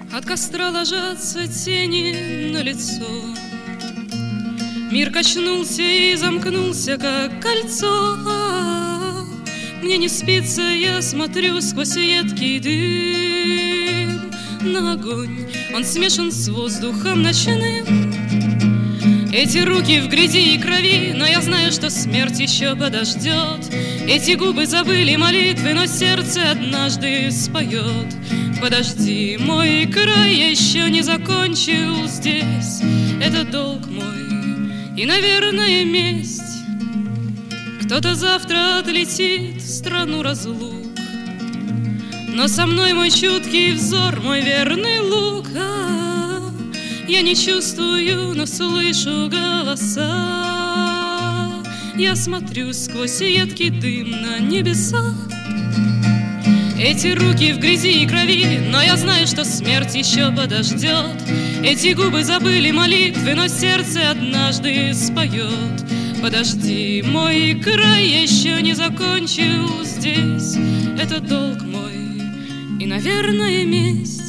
От костра ложатся тени на лицо. Мир качнулся и замкнулся, как кольцо. Мне не спится, я смотрю сквозь едкий дым на огонь. Он смешан с воздухом ночным. Эти руки в грязи и крови, но я знаю, что смерть еще подождет. Эти губы забыли молитвы, но сердце однажды споет. Подожди, мой край, я еще не закончил здесь. Это долг мой и, наверное, месть. Кто-то завтра отлетит в страну разлук, но со мной мой чуткий взор, мой верный лук. Я не чувствую, но слышу голоса. Я смотрю сквозь едкий дым на небеса. Эти руки в грязи и крови, но я знаю, что смерть еще подождет. Эти губы забыли молитвы, но сердце однажды споет. Подожди, мой край, я еще не закончил здесь. Это долг мой и, наверное, месть.